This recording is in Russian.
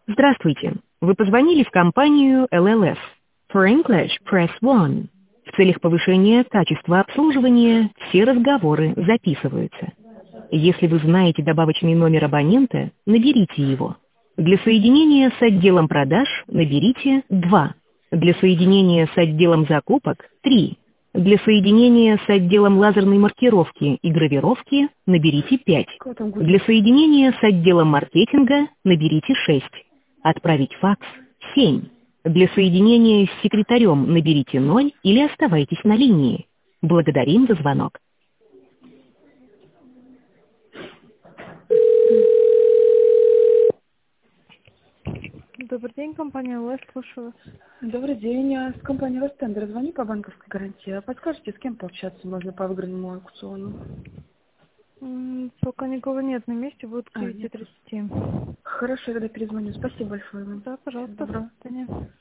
Здравствуйте. Вы позвонили в компанию LLF. For English, press 1. В целях повышения качества обслуживания все разговоры записываются. Если вы знаете добавочный номер абонента, наберите его. Для соединения с отделом продаж наберите 2. Для соединения с отделом закупок 3. Для соединения с отделом лазерной маркировки и гравировки наберите 5. Кто там Для гудит? соединения с отделом маркетинга наберите 6. Отправить факс 7. Для соединения с секретарем наберите 0 или оставайтесь на линии. Благодарим за звонок. Добрый день, компания ЛС, слушаю вас. Добрый день, я с компании Ростендер. Звоню по банковской гарантии. А подскажете, с кем пообщаться можно по выигранному аукциону? Пока никого нет на месте, будет к Нет. 9:30. Хорошо, я тогда перезвоню. Спасибо большое вам. Да, Всего пожалуйста, до доброго. свидания.